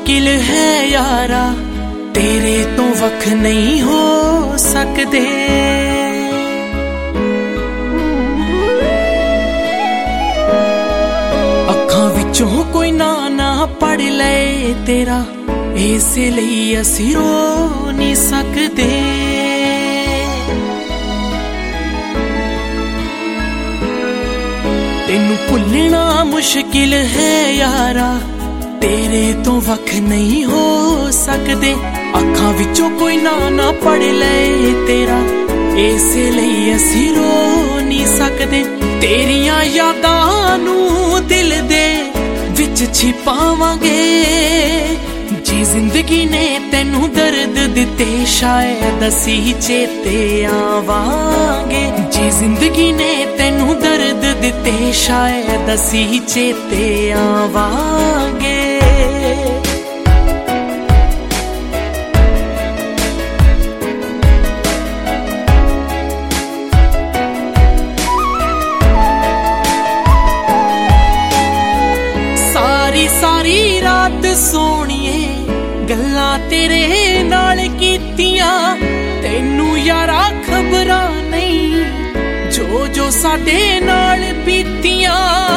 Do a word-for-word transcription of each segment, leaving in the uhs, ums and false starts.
मुश्किल है यारा, तेरे तो वख नहीं हो सकदे। अखां विचों कोई ना ना पढ़ ले तेरा, इसे लई असीं रो नहीं सकदे। तेनू भुलना मुश्किल है यारा, तेरे तो वख नहीं हो सकदे। अखां विचों कोई ना ना पढ़ ले तेरा, इसे लई असीं रो नहीं सकदे। तेरियां यादां नू दिल दे विच छिपावांगे, जी जिंदगी ने तेनू दर्द दिते शायद असीं चेते आवांगे। जी जिंदगी ने तेनू दर्द दिते शायद असीं चेते आवांगे। सारी सारी रात सोनिए गल्लां तेरे नाल कीतियां, तेनू यारा खबरां नहीं जो जो साडे नाल बीतियां।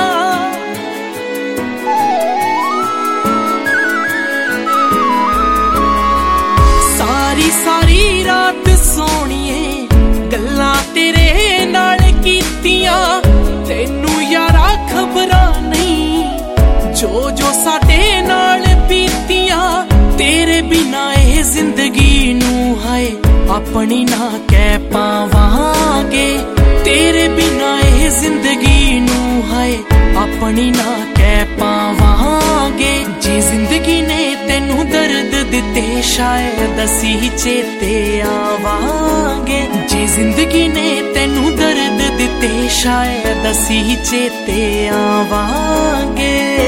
सारी सारी रात सोनिए गल्लां तेरे नाल कीतियां, तेनू यारा खबरां नहीं जो जो साडे नाल बीतियां। तेरे बिना ए जिंदगी नू हाय अपनी ना कह पावांगे। तेरे बिना ए जिंदगी नू हाय अपनी ना कह पावांगे। जी जिंदगी ने तेनू दर्द दिते शायद असीं चेते आवांगे। जी जिंदगी ने तेनू दर्द दिते शायद असीं चेते आवांगे।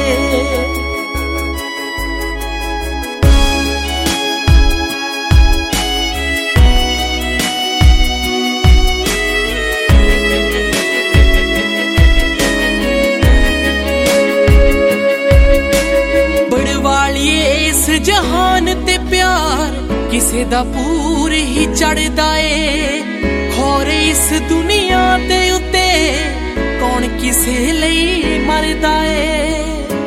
इस जहान ते प्यार किसे दा पूर ही चढ़दा ए, खोरे इस दुनिया दे उत्ते कौन किसे लई मरदा ए।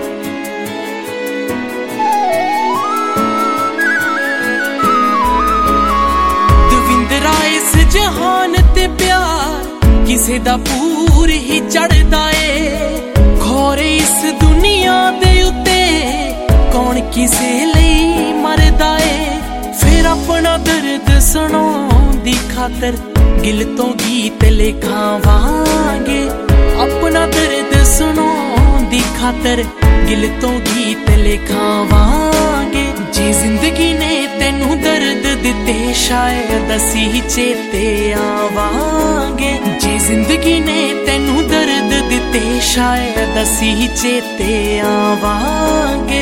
दविंदरा इस जहान ते प्यार किसे दा पूर ही चढ़दा ए, खोरे इस दुनिया दे उत्ते कौन किसे लई मरदा ए। फिर अपना दर्द सुनाउण दी खातर गिल तो गीत लिखावांगे। अपना दर्द सुनाउण दी खातर गिल तो गीत लिखावांगे। जी जिंदगी ने तेनू दर्द दिते शायद असीं चेते आवांगे। जी जिंदगी ने तेनू दर्द दिते शायद असीं चेते आवांगे।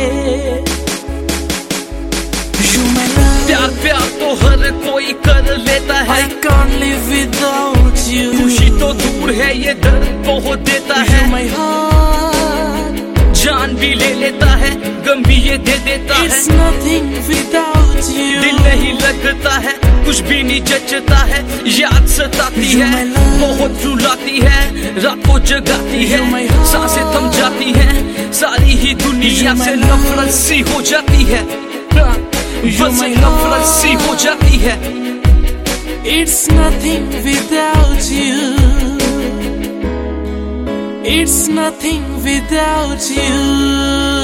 प्यार प्यार तो हर कोई कर लेता है, I can't live without you। खुशी तो दूर है ये दर्द बहुत देता है। You're my heart, जान भी ले लेता है गम भी ये दे देता है। It's nothing without you। दिल नहीं लगता है कुछ भी नहीं जचता है, याद सताती है बहुत रुलाती है, रात को जगाती है, सांसें थम जाती हैं, सारी ही दुनिया से नफरत सी हो जाती है, बस नफरत सी हो जाती है। It's nothing without you। It's nothing without you।